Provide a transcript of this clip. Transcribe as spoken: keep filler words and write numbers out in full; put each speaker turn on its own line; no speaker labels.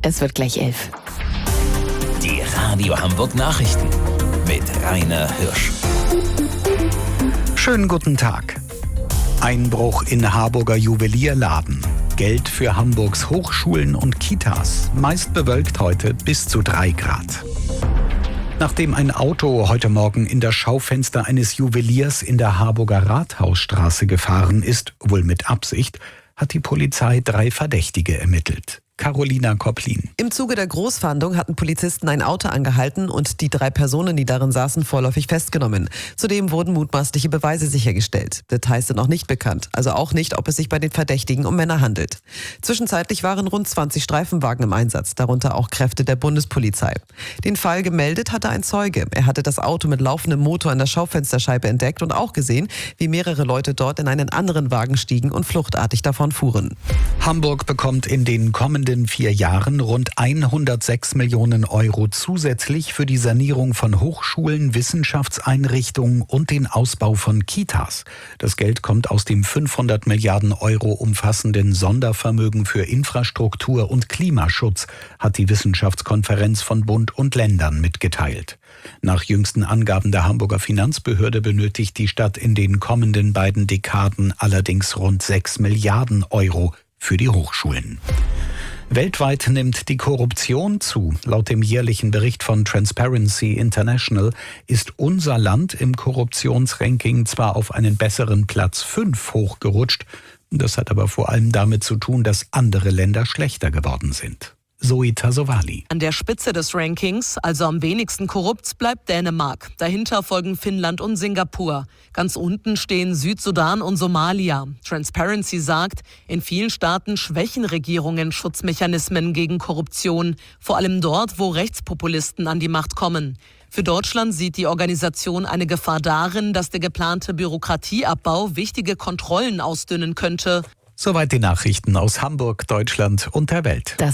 Es wird gleich elf.
Die Radio Hamburg Nachrichten mit Rainer Hirsch.
Schönen guten Tag. Einbruch in Harburger Juwelierladen. Geld für Hamburgs Hochschulen und Kitas. Meist bewölkt heute bis zu drei Grad. Nachdem ein Auto heute Morgen in das Schaufenster eines Juweliers in der Harburger Rathausstraße gefahren ist, wohl mit Absicht, hat die Polizei drei Verdächtige ermittelt. Carolina Kopplin.
Im Zuge der Großfahndung hatten Polizisten ein Auto angehalten und die drei Personen, die darin saßen, vorläufig festgenommen. Zudem wurden mutmaßliche Beweise sichergestellt. Details sind noch nicht bekannt, also auch nicht, ob es sich bei den Verdächtigen um Männer handelt. Zwischenzeitlich waren rund zwanzig Streifenwagen im Einsatz, darunter auch Kräfte der Bundespolizei. Den Fall gemeldet hatte ein Zeuge. Er hatte das Auto mit laufendem Motor an der Schaufensterscheibe entdeckt und auch gesehen, wie mehrere Leute dort in einen anderen Wagen stiegen und fluchtartig davon fuhren.
Hamburg bekommt in den kommenden In vier Jahren rund hundertsechs Millionen Euro zusätzlich für die Sanierung von Hochschulen, Wissenschaftseinrichtungen und den Ausbau von Kitas. Das Geld kommt aus dem fünfhundert Milliarden Euro umfassenden Sondervermögen für Infrastruktur und Klimaschutz, hat die Wissenschaftskonferenz von Bund und Ländern mitgeteilt. Nach jüngsten Angaben der Hamburger Finanzbehörde benötigt die Stadt in den kommenden beiden Dekaden allerdings rund sechs Milliarden Euro für die Hochschulen. Weltweit nimmt die Korruption zu. Laut dem jährlichen Bericht von Transparency International ist unser Land im Korruptionsranking zwar auf einen besseren Platz fünf hochgerutscht, das hat aber vor allem damit zu tun, dass andere Länder schlechter geworden sind. Zoe Tasovali.
An der Spitze des Rankings, also am wenigsten korrupt, bleibt Dänemark. Dahinter folgen Finnland und Singapur. Ganz unten stehen Südsudan und Somalia. Transparency sagt, in vielen Staaten schwächen Regierungen Schutzmechanismen gegen Korruption, vor allem dort, wo Rechtspopulisten an die Macht kommen. Für Deutschland sieht die Organisation eine Gefahr darin, dass der geplante Bürokratieabbau wichtige Kontrollen ausdünnen könnte.
Soweit die Nachrichten aus Hamburg, Deutschland und der Welt.
Das